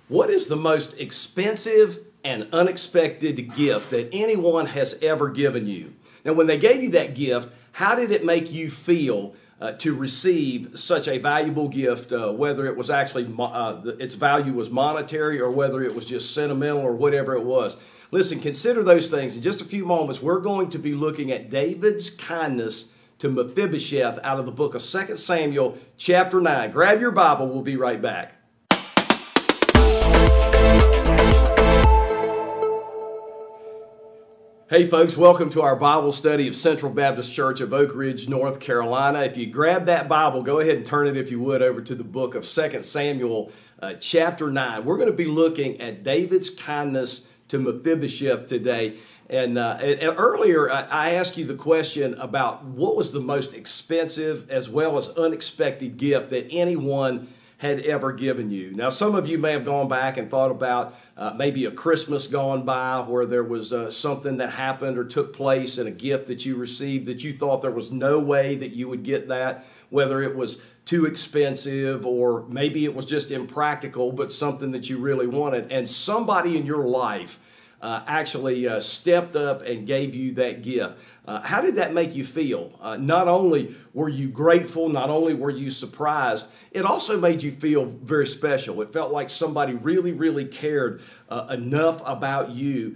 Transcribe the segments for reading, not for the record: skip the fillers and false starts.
What is the most expensive and unexpected gift that anyone has ever given you? Now, when they gave you that gift, how did it make you feel to receive such a valuable gift, whether it was actually its value was monetary or whether it was just sentimental or whatever it was? Listen, consider those things. In just a few moments, we're going to be looking at David's kindness to Mephibosheth out of the book of 2 Samuel chapter 9. Grab your Bible. We'll be right back. Hey folks, welcome to our Bible study of Central Baptist Church of Oak Ridge, North Carolina. If you grab that Bible, go ahead and turn it, if you would, over to the book of 2 Samuel chapter 9. We're going to be looking at David's kindness to Mephibosheth today. And earlier, I asked you the question about what was the most expensive as well as unexpected gift that anyone had ever given you. Now, some of you may have gone back and thought about maybe a Christmas gone by where there was something that happened or took place and a gift that you received that you thought there was no way that you would get that, whether it was too expensive or maybe it was just impractical, but something that you really wanted. And somebody in your life actually stepped up and gave you that gift. How did that make you feel? Not only were you grateful, not only were you surprised, it also made you feel very special. It felt like somebody really, really cared enough about you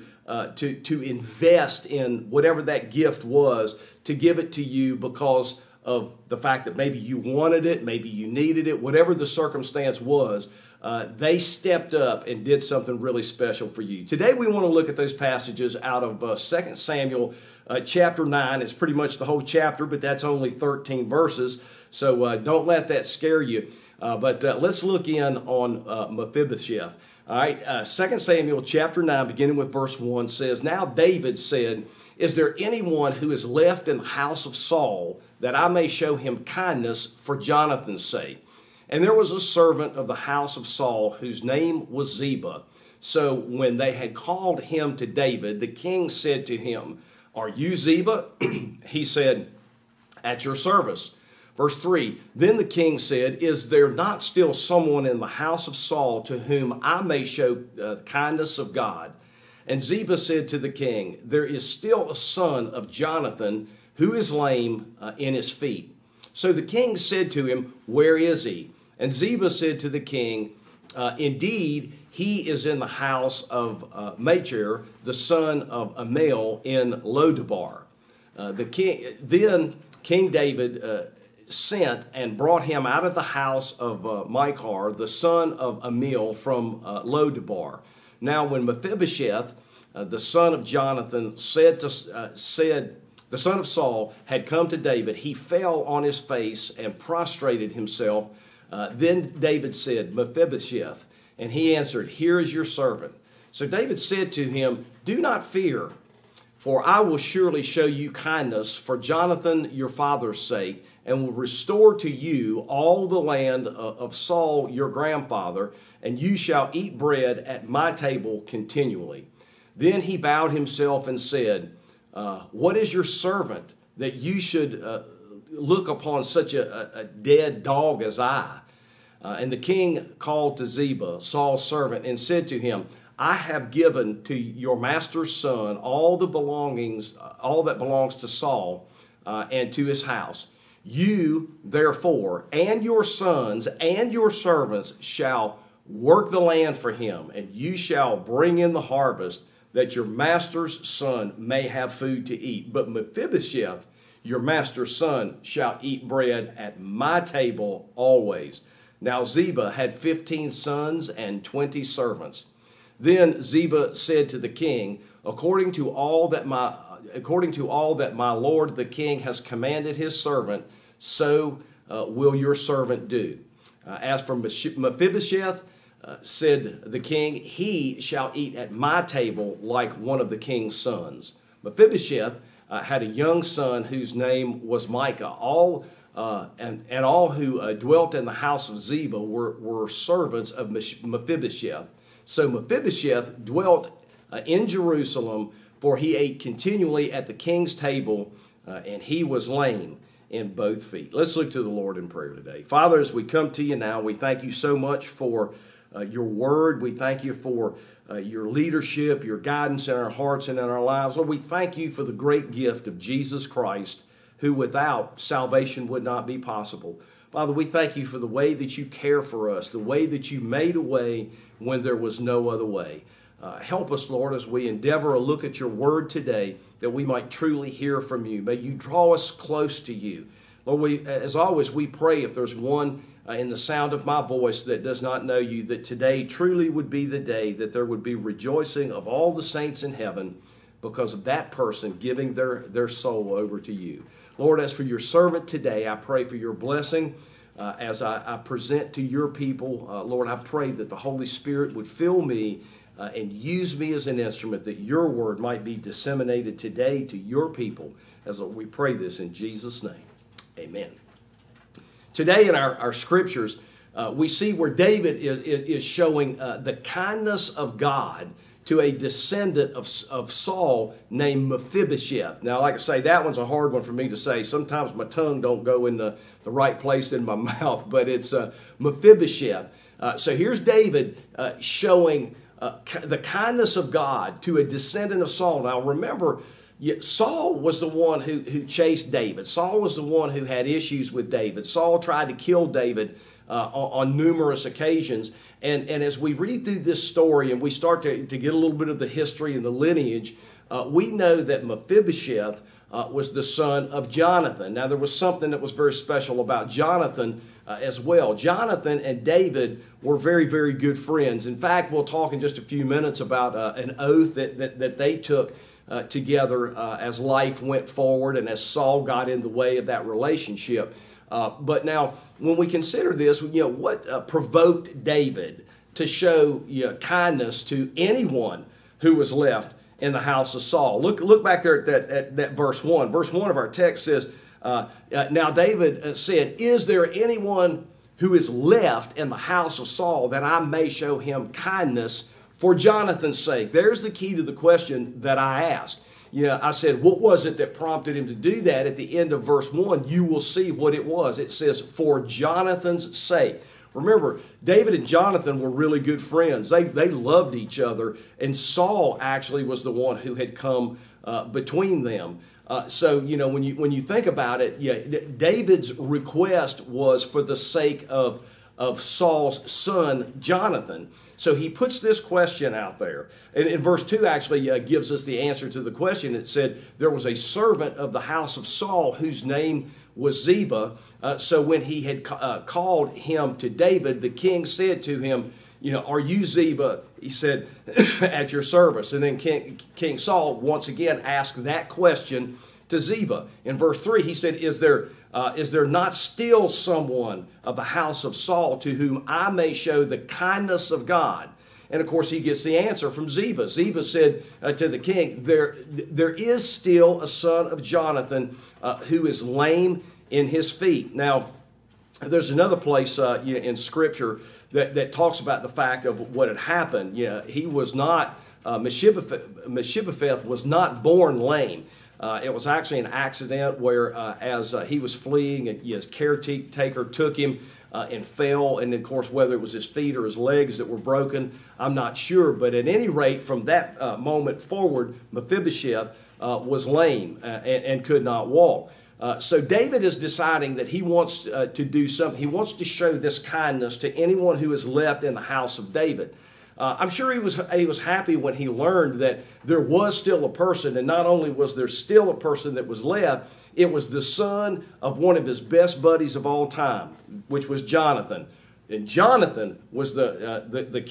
to invest in whatever that gift was, to give it to you because of the fact that maybe you wanted it, maybe you needed it, whatever the circumstance was. They stepped up and did something really special for you. Today we want to look at those passages out of 2 Samuel chapter 9. It's pretty much the whole chapter, but that's only 13 verses, so don't let that scare you. But let's look in on Mephibosheth. All right, 2 Samuel chapter 9, beginning with verse 1, says, "Now David said, 'Is there anyone who is left in the house of Saul that I may show him kindness for Jonathan's sake?' And there was a servant of the house of Saul whose name was Ziba. So when they had called him to David, the king said to him, 'Are you Ziba?' He said, 'At your service.' Verse 3, then the king said, 'Is there not still someone in the house of Saul to whom I may show the kindness of God?' And Ziba said to the king, 'There is still a son of Jonathan who is lame in his feet.' So the king said to him, 'Where is he?' And Ziba said to the king, 'Indeed, he is in the house of Machir, the son of Amiel in Lodabar.' Then King David sent and brought him out of the house of Machir, the son of Amiel from Lodabar. Now when Mephibosheth, the son of Jonathan, the son of Saul, had come to David, he fell on his face and prostrated himself. Then David said, 'Mephibosheth,' and he answered, 'Here is your servant.' So David said to him, 'Do not fear, for I will surely show you kindness for Jonathan your father's sake, and will restore to you all the land of Saul your grandfather, and you shall eat bread at my table continually.' Then he bowed himself and said, 'What is your servant that you should look upon such a dead dog as I?' And the king called to Ziba, Saul's servant, and said to him, 'I have given to your master's son all that belongs to Saul and to his house. You, therefore, and your sons and your servants shall work the land for him, and you shall bring in the harvest, that your master's son may have food to eat. But Mephibosheth, your master's son, shall eat bread at my table always.' Now Ziba had 15 sons and 20 servants. Then Ziba said to the king, according to all that my lord the king has commanded his servant, so will your servant do. As for Mephibosheth, said the king, he shall eat at my table like one of the king's sons." Mephibosheth had a young son whose name was Micah. All who dwelt in the house of Ziba were servants of Mephibosheth. So Mephibosheth dwelt in Jerusalem, for he ate continually at the king's table, and he was lame in both feet. Let's look to the Lord in prayer today. Father, as we come to you now, we thank you so much for your word. We thank you for your leadership, your guidance in our hearts and in our lives. Lord, we thank you for the great gift of Jesus Christ, who without salvation would not be possible. Father, we thank you for the way that you care for us, the way that you made a way when there was no other way. Help us, Lord, as we endeavor to look at your word today, that we might truly hear from you. May you draw us close to you. Lord, as always, we pray if there's one in the sound of my voice that does not know you, that today truly would be the day that there would be rejoicing of all the saints in heaven because of that person giving their soul over to you. Lord, as for your servant today, I pray for your blessing as I present to your people. Lord, I pray that the Holy Spirit would fill me and use me as an instrument, that your word might be disseminated today to your people, as we pray this in Jesus' name. Amen. Today in our scriptures, we see where David is showing the kindness of God to a descendant of Saul named Mephibosheth. Now, like I say, that one's a hard one for me to say. Sometimes my tongue don't go in the right place in my mouth, but it's Mephibosheth. So here's David showing the kindness of God to a descendant of Saul. Now, remember, Saul was the one who chased David. Saul was the one who had issues with David. Saul tried to kill David on numerous occasions. And as we read through this story and we start to get a little bit of the history and the lineage, we know that Mephibosheth was the son of Jonathan. Now, there was something that was very special about Jonathan as well. Jonathan and David were very, very good friends. In fact, we'll talk in just a few minutes about an oath that they took together as life went forward and as Saul got in the way of that relationship. But now, when we consider this, what provoked David to show kindness to anyone who was left in the house of Saul? Look back there at that verse 1. Verse 1 of our text says, now David said, "Is there anyone who is left in the house of Saul that I may show him kindness for Jonathan's sake?" There's the key to the question that I asked. I said, what was it that prompted him to do that? At the end of verse 1, you will see what it was. It says, for Jonathan's sake. Remember, David and Jonathan were really good friends. They loved each other, and Saul actually was the one who had come between them. So when you think about it, David's request was for the sake of Saul's son, Jonathan. So he puts this question out there. And in verse 2 actually gives us the answer to the question. It said, there was a servant of the house of Saul whose name was Ziba. So when he had called him to David, the king said to him, are you Ziba? He said, at your service. And then King Saul once again asked that question to Ziba. In verse 3, he said, is there not still someone of the house of Saul to whom I may show the kindness of God? And of course, he gets the answer from Ziba. Ziba said to the king, there is still a son of Jonathan who is lame in his feet. Now, there's another place in Scripture that talks about the fact of what had happened. He was not, Mephibosheth was not born lame. It was actually an accident where as he was fleeing, his caretaker took him and fell. And of course, whether it was his feet or his legs that were broken, I'm not sure. But at any rate, from that moment forward, Mephibosheth was lame and could not walk. So David is deciding that he wants to do something. He wants to show this kindness to anyone who is left in the house of David. I'm sure he was happy when he learned that there was still a person, and not only was there still a person that was left, it was the son of one of his best buddies of all time, which was Jonathan. And Jonathan was the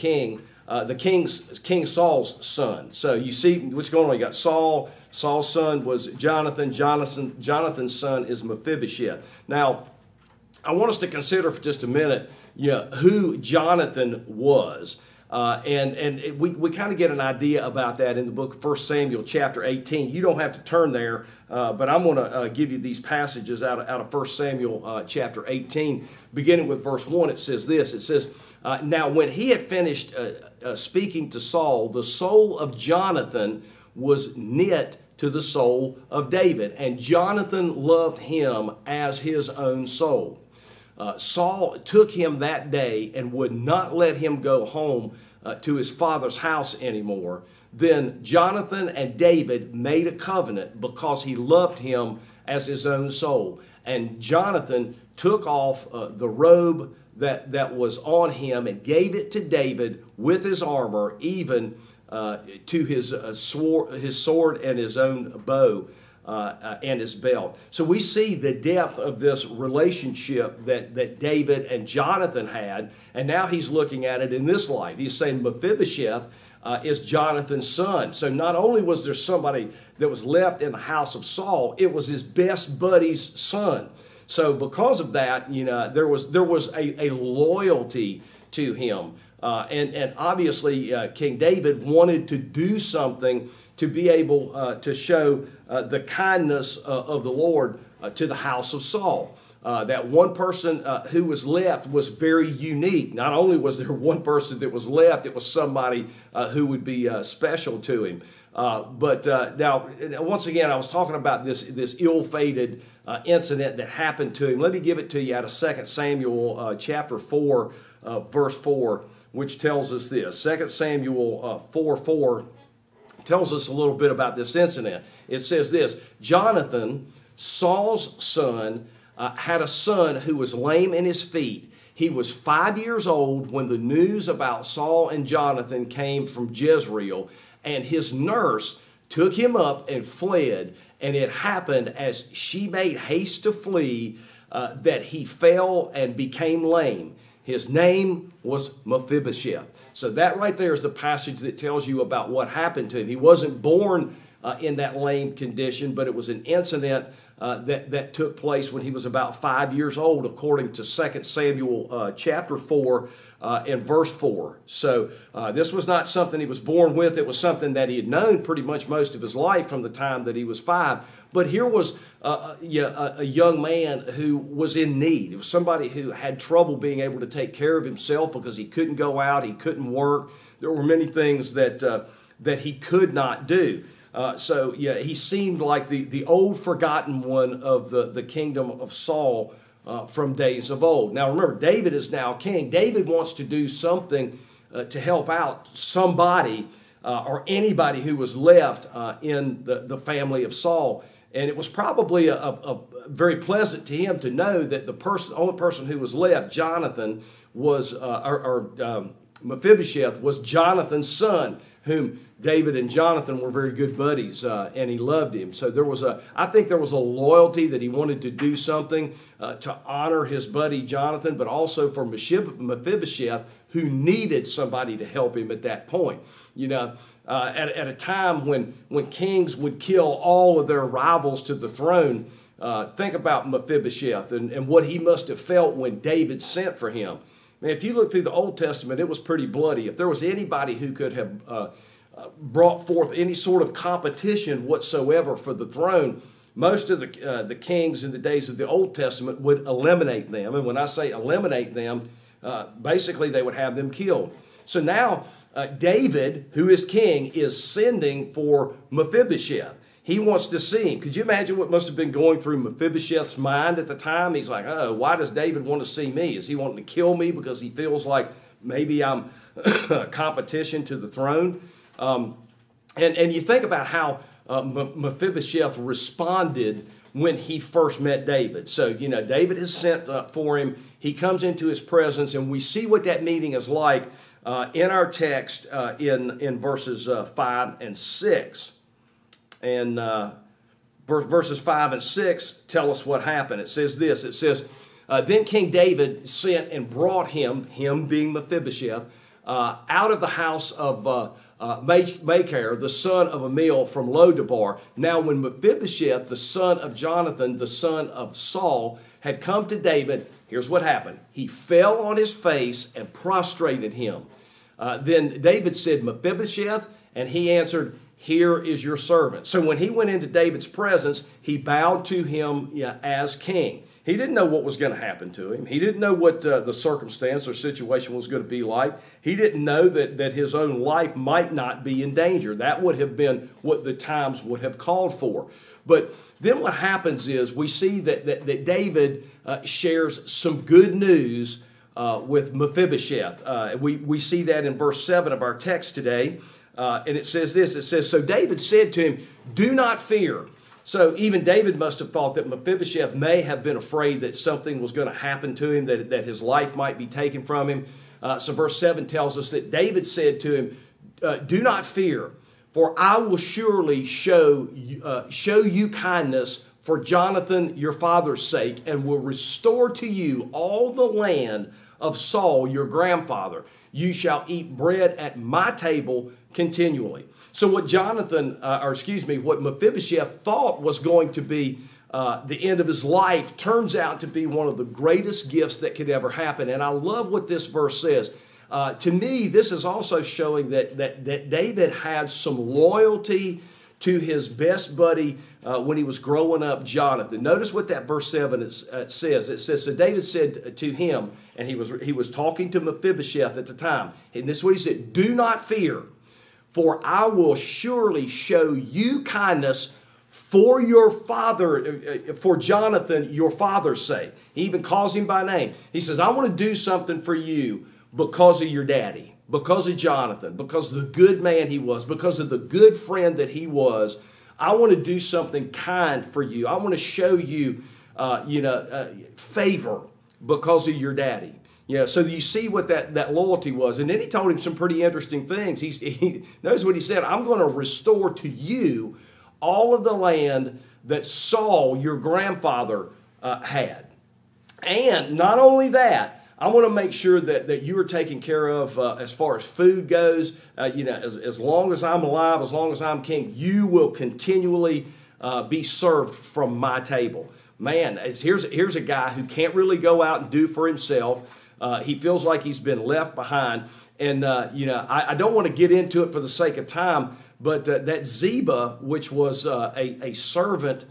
King Saul's son. So you see what's going on. You got Saul. Saul's son was Jonathan. Jonathan's son is Mephibosheth. Now, I want us to consider for just a minute who Jonathan was. And we kind of get an idea about that in the book of 1 Samuel chapter 18. You don't have to turn there, but I'm going to give you these passages out of 1 Samuel chapter 18. Beginning with verse 1, it says this. It says, now when he had finished speaking to Saul, the soul of Jonathan was knit to the soul of David, and Jonathan loved him as his own soul. Saul took him that day and would not let him go home to his father's house anymore, then Jonathan and David made a covenant because he loved him as his own soul. And Jonathan took off the robe that was on him and gave it to David with his armor, even to his sword and his own bow and his belt. So we see the depth of this relationship that David and Jonathan had, and now he's looking at it in this light. He's saying Mephibosheth is Jonathan's son. So not only was there somebody that was left in the house of Saul, it was his best buddy's son. So because of that, there was a loyalty to him. And obviously King David wanted to do something to be able to show the kindness of the Lord to the house of Saul. That one person who was left was very unique. Not only was there one person that was left, it was somebody who would be special to him. But now, once again, I was talking about this ill-fated incident that happened to him. Let me give it to you out of 2 Samuel chapter 4, verse 4, which tells us this. 2 Samuel 4:4 tells us a little bit about this incident. It says this: Jonathan, Saul's son, had a son who was lame in his feet. He was 5 years old when the news about Saul and Jonathan came from Jezreel, and his nurse took him up and fled. And it happened as she made haste to flee that he fell and became lame. His name was Mephibosheth. So that right there is the passage that tells you about what happened to him. He wasn't born in that lame condition, but it was an incident that took place when he was about 5 years old, according to 2 Samuel chapter 4 and verse 4. So this was not something he was born with. It was something that he had known pretty much most of his life from the time that he was 5. But here was a young man who was in need. It was somebody who had trouble being able to take care of himself because he couldn't go out, he couldn't work. There were many things that he could not do. So he seemed like the old forgotten one of the kingdom of Saul from days of old. Now remember, David is now king. David wants to do something to help out somebody or anybody who was left in the family of Saul. And it was probably a very pleasant to him to know that the only person who was left, Jonathan, was Mephibosheth, was Jonathan's son, whom David and Jonathan were very good buddies, and he loved him. So I think there was a loyalty that he wanted to do something to honor his buddy Jonathan, but also for Mephibosheth, who needed somebody to help him at that point. At a time when kings would kill all of their rivals to the throne, think about Mephibosheth and what he must have felt when David sent for him. Man, if you look through the Old Testament, it was pretty bloody. If there was anybody who could have brought forth any sort of competition whatsoever for the throne, most of the kings in the days of the Old Testament would eliminate them. And when I say eliminate them, basically they would have them killed. So now David, who is king, is sending for Mephibosheth. He wants to see him. Could you imagine what must have been going through Mephibosheth's mind at the time? He's like, oh, why does David want to see me? Is he wanting to kill me because he feels like maybe I'm a competition to the throne? And you think about how Mephibosheth responded when he first met David. So, David has sent for him. He comes into his presence, and we see what that meeting is like in our text in verses 5 and 6. And verses 5 and 6 tell us what happened. It says this. It says, then King David sent and brought him being Mephibosheth, out of the house of Machir, the son of Amiel from Lodabar. Now when Mephibosheth, the son of Jonathan, the son of Saul, had come to David, here's what happened. He fell on his face and prostrated him. Then David said, Mephibosheth, and he answered, here is your servant. So when he went into David's presence, he bowed to him as king. He didn't know what was going to happen to him. He didn't know what the circumstance or situation was going to be like. He didn't know that his own life might not be in danger. That would have been what the times would have called for. But then what happens is we see that David shares some good news with Mephibosheth. We see that in verse 7 of our text today. And it says this, it says, so David said to him, do not fear. So even David must have thought that Mephibosheth may have been afraid that something was going to happen to him, that his life might be taken from him. So verse 7 tells us that David said to him, do not fear, for I will surely show you kindness for Jonathan your father's sake, and will restore to you all the land of Saul your grandfather. You shall eat bread at my table continually. So what what Mephibosheth thought was going to be the end of his life turns out to be one of the greatest gifts that could ever happen. And I love what this verse says. To me, this is also showing that David had some loyalty to his best buddy when he was growing up, Jonathan. Notice what that verse 7 says. It says, so David said to him, and he was talking to Mephibosheth at the time, and this is what he said, do not fear, for I will surely show you kindness for your father, for Jonathan, your father's sake. He even calls him by name. He says, I want to do something for you because of your daddy, because of Jonathan, because of the good man he was, because of the good friend that he was. I want to do something kind for you. I want to show you, favor because of your daddy. So you see what that loyalty was. And then he told him some pretty interesting things. He notice what he said, I'm going to restore to you all of the land that Saul, your grandfather, had. And not only that, I want to make sure that you are taken care of as far as food goes. As long as I'm alive, as long as I'm king, you will continually be served from my table. Man, here's a guy who can't really go out and do for himself. He feels like he's been left behind. And, I don't want to get into it for the sake of time, but that Ziba, which was a servant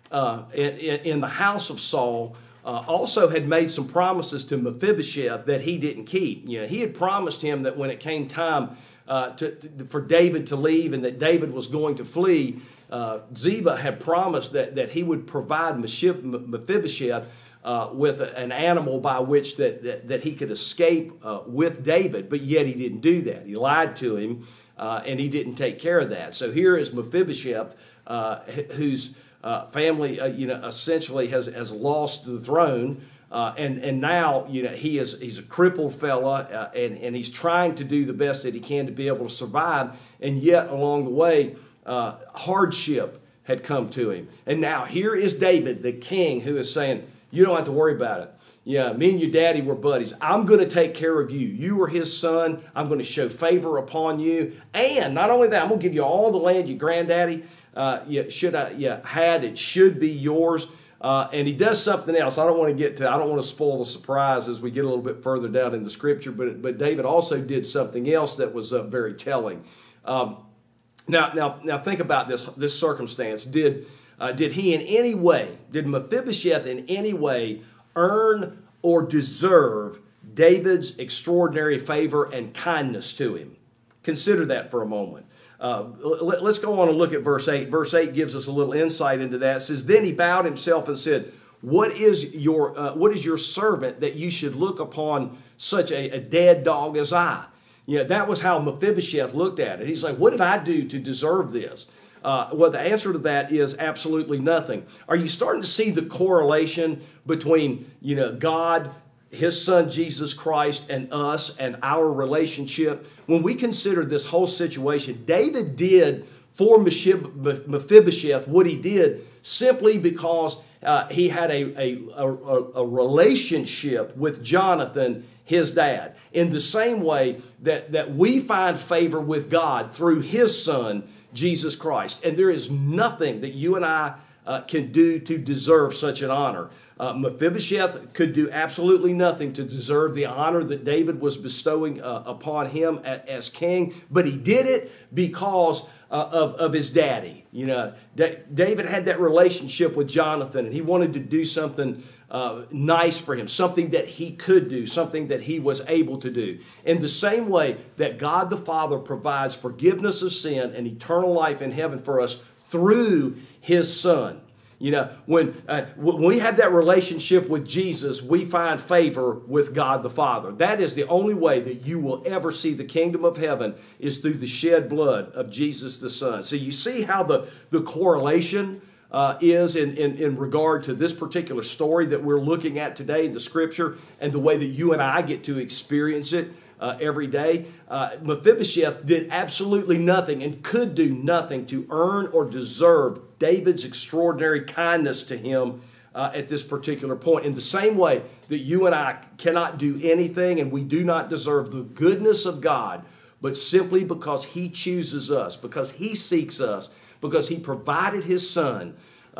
in the house of Saul, also had made some promises to Mephibosheth that he didn't keep. He had promised him that when it came time for David to leave and that David was going to flee, Ziba had promised that he would provide Mephibosheth with an animal by which that he could escape with David, but yet he didn't do that. He lied to him, and he didn't take care of that. So here is Mephibosheth, whose family, essentially has lost the throne, and now he's a crippled fella, and he's trying to do the best that he can to be able to survive, and yet along the way, hardship had come to him, and now here is David, the king, who is saying, "You don't have to worry about it. Yeah, me and your daddy were buddies. I'm going to take care of you. You are his son. I'm going to show favor upon you, and not only that, I'm going to give you all the land your granddaddy." Had. It should be yours. And he does something else. I don't want to spoil the surprise as we get a little bit further down in the scripture, but David also did something else that was very telling. Now think about this circumstance. Did Mephibosheth in any way earn or deserve David's extraordinary favor and kindness to him? Consider that for a moment. Let's go on and look at verse 8. Verse 8 gives us a little insight into that. It says, then he bowed himself and said, what is your servant that you should look upon such a dead dog as I? That was how Mephibosheth looked at it. He's like, what did I do to deserve this? Well, the answer to that is absolutely nothing. Are you starting to see the correlation between, God, his son Jesus Christ, and us and our relationship? When we consider this whole situation, David did for Mephibosheth what he did simply because he had a relationship with Jonathan, his dad. In the same way that we find favor with God through his son, Jesus Christ. And there is nothing that you and I can do to deserve such an honor. Mephibosheth could do absolutely nothing to deserve the honor that David was bestowing upon him as king, but he did it because of his daddy. David had that relationship with Jonathan, and he wanted to do something nice for him, something that he could do, something that he was able to do. In the same way that God the Father provides forgiveness of sin and eternal life in heaven for us through his Son. You know, when we have that relationship with Jesus, we find favor with God the Father. That is the only way that you will ever see the kingdom of heaven, is through the shed blood of Jesus the Son. So you see how the correlation is in regard to this particular story that we're looking at today in the Scripture, and the way that you and I get to experience it every day. Mephibosheth did absolutely nothing and could do nothing to earn or deserve David's extraordinary kindness to him at this particular point. In the same way that you and I cannot do anything, and we do not deserve the goodness of God, but simply because he chooses us, because he seeks us, because he provided his Son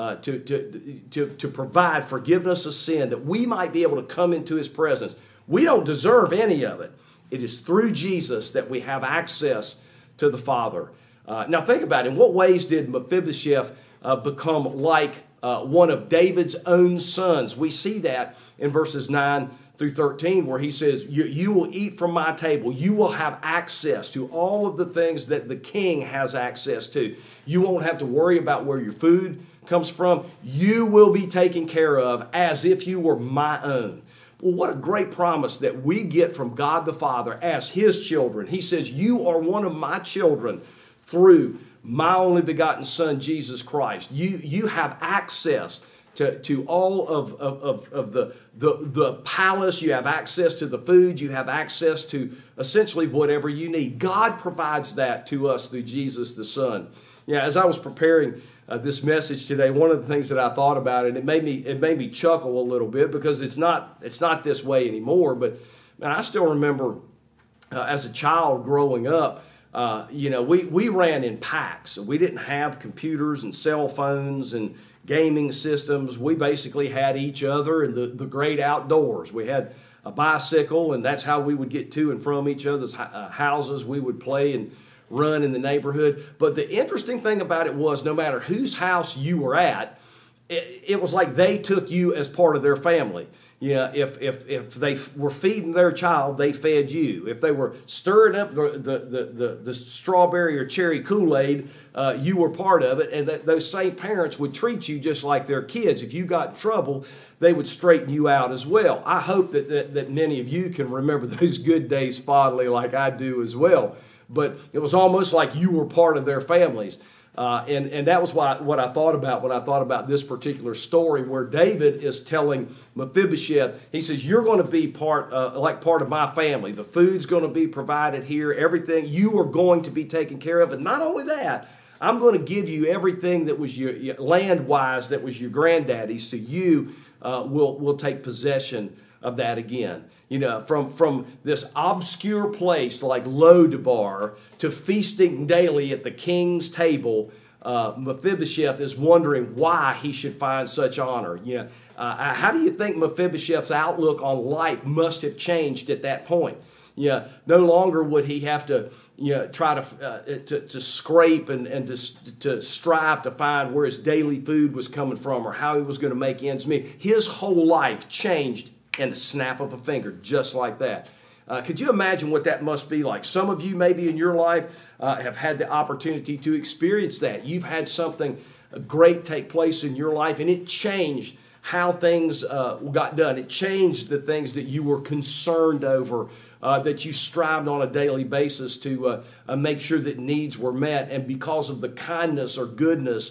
to provide forgiveness of sin, that we might be able to come into his presence. We don't deserve any of it. It is through Jesus that we have access to the Father. Now think about it. In what ways did Mephibosheth become like one of David's own sons? We see that in verses 9 through 13, where he says, you will eat from my table. You will have access to all of the things that the king has access to. You won't have to worry about where your food comes from. You will be taken care of as if you were my own. Well, what a great promise that we get from God the Father as his children. He says, you are one of my children through my only begotten Son, Jesus Christ. You have access to all of the palace. You have access to the food. You have access to essentially whatever you need. God provides that to us through Jesus the Son. Yeah, as I was preparing this message today, one of the things that I thought about, and it made me chuckle a little bit, because it's not this way anymore. But man, I still remember as a child growing up, we ran in packs. We didn't have computers and cell phones and gaming systems. We basically had each other and the great outdoors. We had a bicycle, and that's how we would get to and from each other's houses. We would play and run in the neighborhood. But the interesting thing about it was, no matter whose house you were at, it was like they took you as part of their family. You know, if they were feeding their child, they fed you. If they were stirring up the strawberry or cherry Kool-Aid, you were part of it. And those same parents would treat you just like their kids. If you got in trouble, they would straighten you out as well. I hope that many of you can remember those good days fondly, like I do as well. But it was almost like you were part of their families. And that was what I thought about when I thought about this particular story, where David is telling Mephibosheth, he says, you're going to be part of my family. The food's going to be provided here. Everything, you are going to be taken care of. And not only that, I'm going to give you everything that was your land-wise, that was your granddaddy's, so you will take possession of that again. You know, from this obscure place like Lodabar to feasting daily at the king's table, Mephibosheth is wondering why he should find such honor. You know, how do you think Mephibosheth's outlook on life must have changed at that point? Yeah, no longer would he have to, try to scrape and to strive to find where his daily food was coming from or how he was going to make ends meet. His whole life changed in a snap of a finger, just like that. Could you imagine what that must be like? Some of you maybe in your life have had the opportunity to experience that. You've had something great take place in your life, and it changed how things got done. It changed the things that you were concerned over, that you strived on a daily basis to make sure that needs were met. And because of the kindness or goodness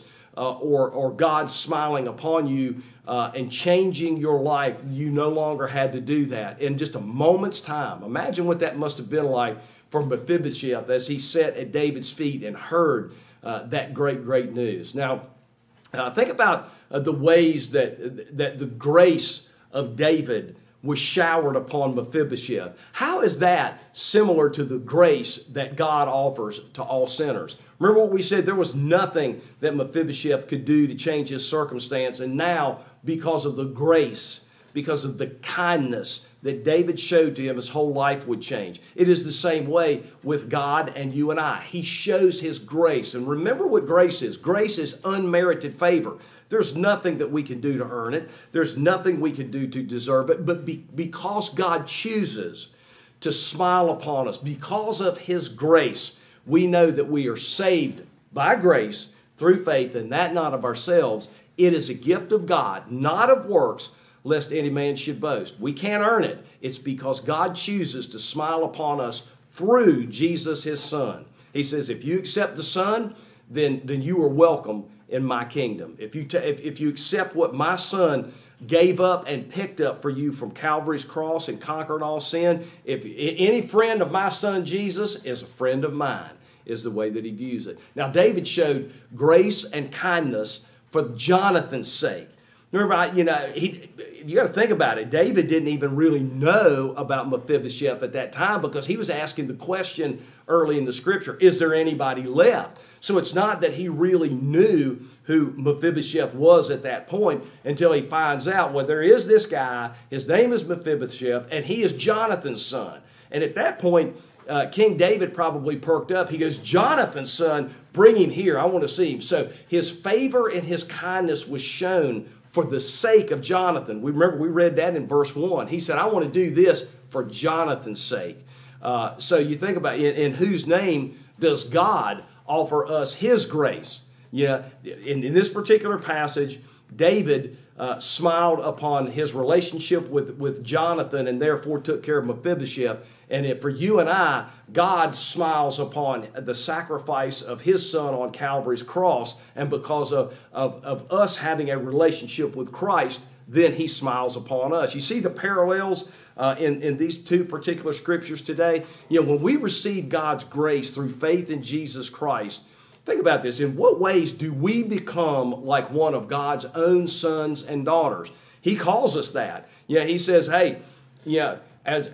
or God smiling upon you and changing your life, you no longer had to do that in just a moment's time. Imagine what that must have been like for Mephibosheth as he sat at David's feet and heard that great news. Now, think about the ways that the grace of David was showered upon Mephibosheth. How is that similar to the grace that God offers to all sinners? Remember what we said, there was nothing that Mephibosheth could do to change his circumstance. And now, because of the grace, because of the kindness that David showed to him, his whole life would change. It is the same way with God and you and I. He shows his grace. And remember what grace is. Grace is unmerited favor. There's nothing that we can do to earn it. There's nothing we can do to deserve it. But because God chooses to smile upon us, because of his grace, we know that we are saved by grace through faith, and that not of ourselves. It is a gift of God, not of works, lest any man should boast. We can't earn it. It's because God chooses to smile upon us through Jesus, his Son. He says, if you accept the Son, then you are welcome in my kingdom. If you accept what my Son gave up and picked up for you from Calvary's cross and conquered all sin, if any friend of my Son Jesus is a friend of mine, is the way that he views it. Now, David showed grace and kindness for Jonathan's sake. Remember, you got to think about it. David didn't even really know about Mephibosheth at that time because he was asking the question early in the scripture, is there anybody left? So it's not that he really knew who Mephibosheth was at that point until he finds out, well, there is this guy, his name is Mephibosheth, and he is Jonathan's son. And at that point, King David probably perked up. He goes, Jonathan's son, bring him here. I want to see him. So his favor and his kindness was shown for the sake of Jonathan. We read that in verse 1. He said, I want to do this for Jonathan's sake. So you think about it, in whose name does God offer us his grace? In this particular passage, David smiled upon his relationship with Jonathan and therefore took care of Mephibosheth. And for you and I, God smiles upon the sacrifice of his Son on Calvary's cross. And because of us having a relationship with Christ, then he smiles upon us. You see the parallels in these two particular scriptures today? When we receive God's grace through faith in Jesus Christ, think about this. In what ways do we become like one of God's own sons and daughters? He calls us that. He says, hey, as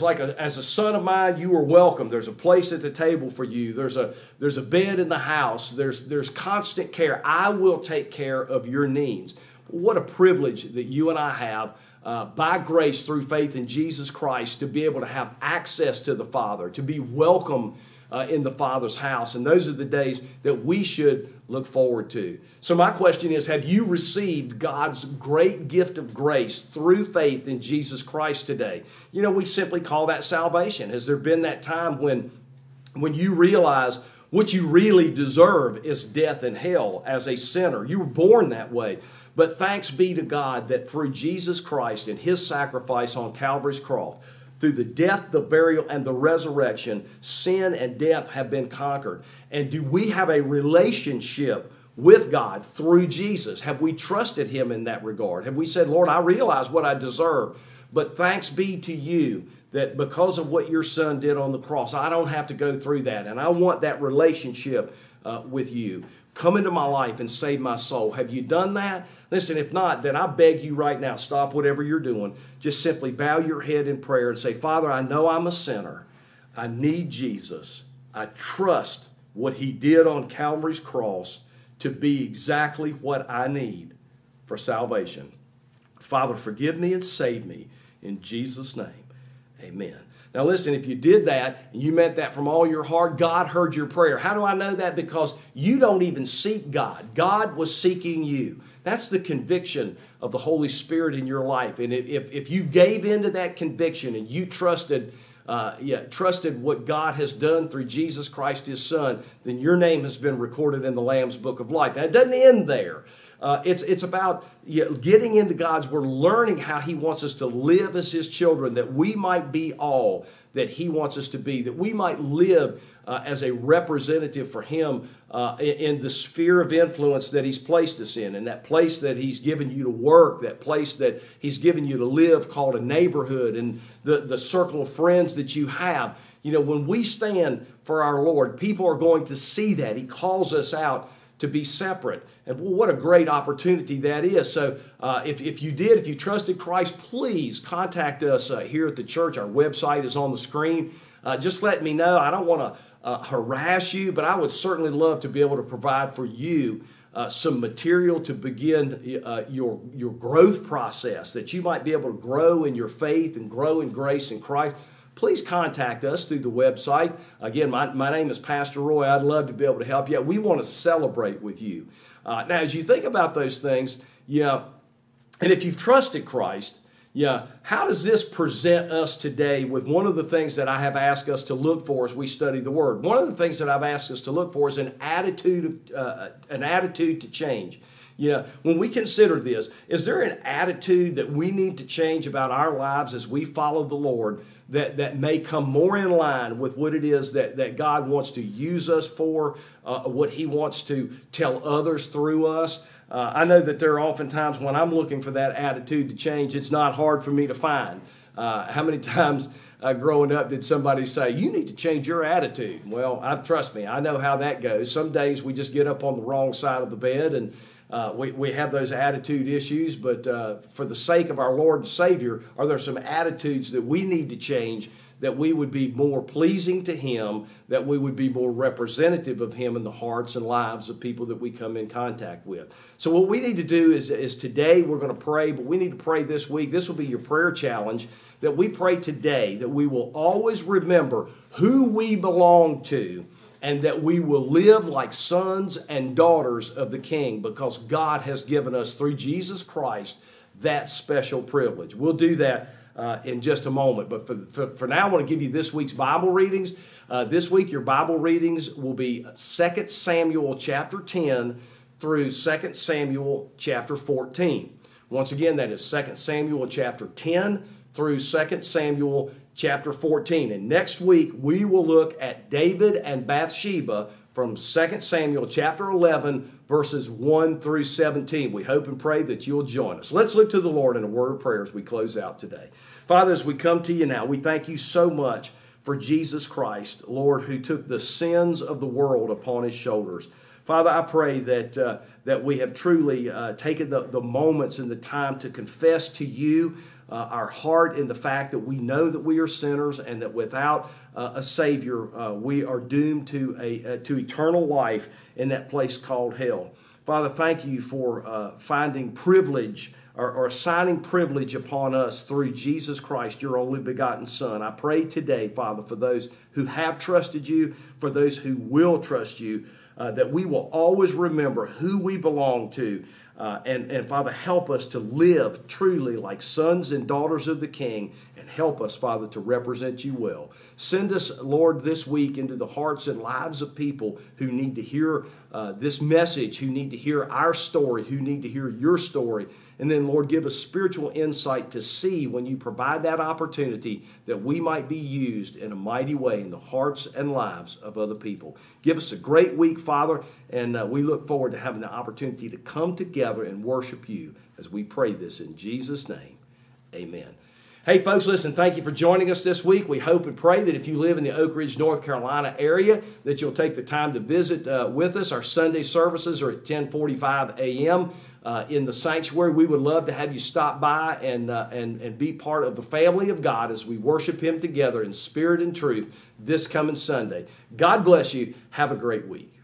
a son of mine, you are welcome. There's a place at the table for you. There's a bed in the house. There's constant care. I will take care of your needs. What a privilege that you and I have by grace through faith in Jesus Christ to be able to have access to the Father, to be welcome in the Father's house. And those are the days that we should look forward to. So my question is, have you received God's great gift of grace through faith in Jesus Christ today? We simply call that salvation. Has there been that time when you realize what you really deserve is death and hell as a sinner? You were born that way. But thanks be to God that through Jesus Christ and his sacrifice on Calvary's cross, through the death, the burial, and the resurrection, sin and death have been conquered. And do we have a relationship with God through Jesus? Have we trusted him in that regard? Have we said, Lord, I realize what I deserve, but thanks be to you that because of what your Son did on the cross, I don't have to go through that. And I want that relationship with you. Come into my life and save my soul. Have you done that? Listen, if not, then I beg you right now, stop whatever you're doing. Just simply bow your head in prayer and say, Father, I know I'm a sinner. I need Jesus. I trust what he did on Calvary's cross to be exactly what I need for salvation. Father, forgive me and save me in Jesus' name. Amen. Now listen, if you did that and you meant that from all your heart, God heard your prayer. How do I know that? Because you don't even seek God. God was seeking you. That's the conviction of the Holy Spirit in your life. And if you gave into that conviction and you trusted what God has done through Jesus Christ, his Son, then your name has been recorded in the Lamb's Book of Life. Now, it doesn't end there. It's about getting into God's Word, learning how he wants us to live as his children, that we might be all that he wants us to be, that we might live as a representative for him in the sphere of influence that he's placed us in that place that he's given you to work, that place that he's given you to live called a neighborhood, and the circle of friends that you have. When we stand for our Lord, people are going to see that. He calls us out to be separate. And what a great opportunity that is. So if you trusted Christ, please contact us here at the church. Our website is on the screen. Just let me know. I don't want to harass you, but I would certainly love to be able to provide for you some material to begin your growth process, that you might be able to grow in your faith and grow in grace in Christ. Please contact us through the website. Again, my name is Pastor Roy. I'd love to be able to help you. We want to celebrate with you. Now, as you think about those things, and if you've trusted Christ, Yeah. How does this present us today with one of the things that I have asked us to look for as we study the Word? One of the things that I've asked us to look for is an attitude to change. When we consider this, is there an attitude that we need to change about our lives as we follow the Lord that may come more in line with what it is that God wants to use us for, what He wants to tell others through us? I know that there are often times when I'm looking for that attitude to change, it's not hard for me to find. How many times growing up did somebody say, you need to change your attitude? Well, trust me, I know how that goes. Some days we just get up on the wrong side of the bed and we have those attitude issues, but for the sake of our Lord and Savior, are there some attitudes that we need to change, that we would be more pleasing to Him, that we would be more representative of Him in the hearts and lives of people that we come in contact with? So what we need to do is today we're going to pray, but we need to pray this week. This will be your prayer challenge, that we pray today that we will always remember who we belong to, and that we will live like sons and daughters of the King, because God has given us, through Jesus Christ, that special privilege. We'll do that in just a moment. But for now, I want to give you this week's Bible readings. This week, your Bible readings will be 2 Samuel chapter 10 through 2 Samuel chapter 14. Once again, that is 2 Samuel chapter 10 through 2 Samuel chapter 14. And next week, we will look at David and Bathsheba from 2 Samuel chapter 11, verses 1 through 17. We hope and pray that you'll join us. Let's look to the Lord in a word of prayer as we close out today. Father, as we come to you now, we thank you so much for Jesus Christ, Lord, who took the sins of the world upon His shoulders. Father, I pray that we have truly taken the moments and the time to confess to you our heart in the fact that we know that we are sinners and that without a Savior, we are doomed to eternal life in that place called hell. Father, thank you for finding privilege or assigning privilege upon us through Jesus Christ, your only begotten Son. I pray today, Father, for those who have trusted you, for those who will trust you, that we will always remember who we belong to. And Father, help us to live truly like sons and daughters of the King, and help us, Father, to represent you well. Send us, Lord, this week into the hearts and lives of people who need to hear this message, who need to hear our story, who need to hear your story. And then, Lord, give us spiritual insight to see when you provide that opportunity that we might be used in a mighty way in the hearts and lives of other people. Give us a great week, Father, and we look forward to having the opportunity to come together and worship you as we pray this in Jesus' name. Amen. Hey, folks, listen, thank you for joining us this week. We hope and pray that if you live in the Oak Ridge, North Carolina area, that you'll take the time to visit with us. Our Sunday services are at 10:45 a.m. In the sanctuary. We would love to have you stop by and be part of the family of God as we worship Him together in spirit and truth this coming Sunday. God bless you. Have a great week.